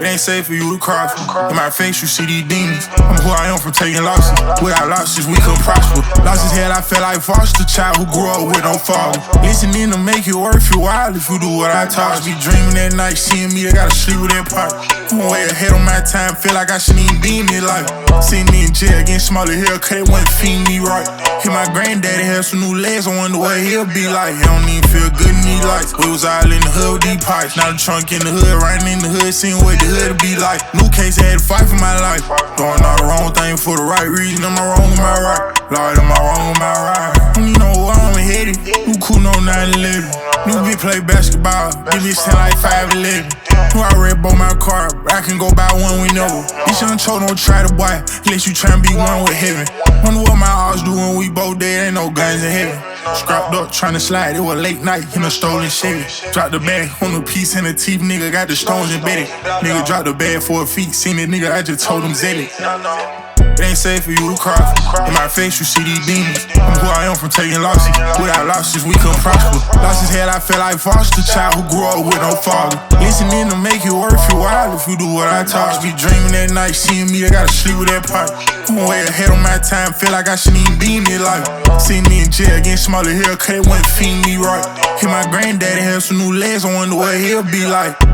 ain't safe for you to cry for. In my face, you see these demons. I'm who I am from taking losses. Without losses, we could prosper. Lost his head, I felt like foster child who grew up with no father. Listening to make it worth your while if you do what I taught. Be dreaming at night, seeing me, I gotta sleep with that pot. I'm way ahead on my time, feel like I shouldn't even be in this life. See me in jail, getting smaller haircut, wasn't feeding me right. Hit my granddaddy had some new legs, I wonder what he'll be like. He don't even feel good in these lights. We was all in the hood with these pipes. Now the trunk in the hood, riding in the hood, seeing what the hood be like. New case, had to fight for my life. Doing all the wrong thing for the right reason. Am I wrong or am I right? Lord, am I wrong or am I right? Don't even know where I'm headed. New cool, no 911. New bitch play basketball. Give me 10 like 5'11". Who I red bought my car, I can go buy one whenever. This young cho don't try to boy, unless you tryna be one with heaven. Wonder what my odds do when we both dead, ain't no guns in heaven. Scrapped up, tryna slide, it was late night in a stolen Chevy. Dropped the bag on the piece in the teeth, nigga got the stones embedded. Nigga dropped the bag for a feet, seen it, nigga, I just told him zed it. It ain't safe for you to cry for. In my face, you see these demons. I'm who I am from taking losses. Without losses, we couldn't prosper. Lost his head, I felt like foster child who grew up with no father. Listening to make it worth your while if you do what I taught. Be dreaming at night, seeing me, I gotta sleep with that pot. I'm way ahead on my time, feel like I shouldn't even be in this life. See me in jail, getting smaller haircut, wasn't feeding me right. Hit my granddaddy had some new legs, I wonder what he'll be like.